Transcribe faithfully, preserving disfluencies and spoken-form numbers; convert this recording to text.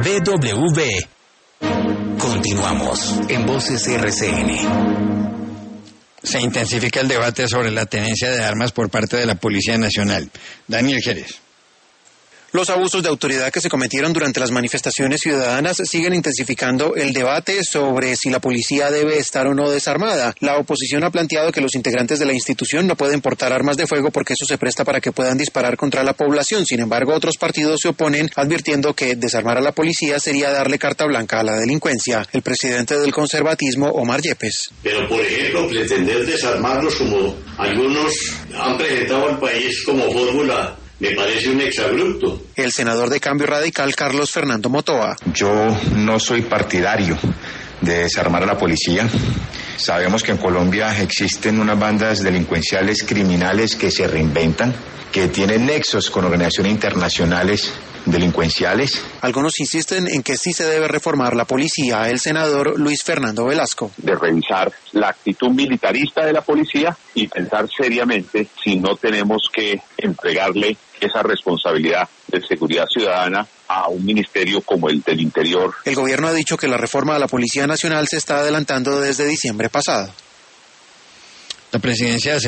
B W B. Continuamos en Voces R C N. Se intensifica el debate sobre la tenencia de armas por parte de la Policía Nacional. Daniel Jerez. Los abusos de autoridad que se cometieron durante las manifestaciones ciudadanas siguen intensificando el debate sobre si la policía debe estar o no desarmada. La oposición ha planteado que los integrantes de la institución no pueden portar armas de fuego porque eso se presta para que puedan disparar contra la población. Sin embargo, otros partidos se oponen, advirtiendo que desarmar a la policía sería darle carta blanca a la delincuencia. El presidente del conservatismo, Omar Yepes. Pero, por ejemplo, pretender desarmarlos como algunos han presentado al país como fórmula, me parece un exabrupto. El senador de Cambio Radical, Carlos Fernando Motoa. Yo no soy partidario de desarmar a la policía. Sabemos que en Colombia existen unas bandas delincuenciales criminales que se reinventan, que tienen nexos con organizaciones internacionales delincuenciales. Algunos insisten en que sí se debe reformar la policía. El senador Luis Fernando Velasco. De revisar la actitud militarista de la policía y pensar seriamente si no tenemos que entregarle esa responsabilidad de seguridad ciudadana a un ministerio como el del Interior. El gobierno ha dicho que la reforma a la Policía Nacional se está adelantando desde diciembre pasado. La presidencia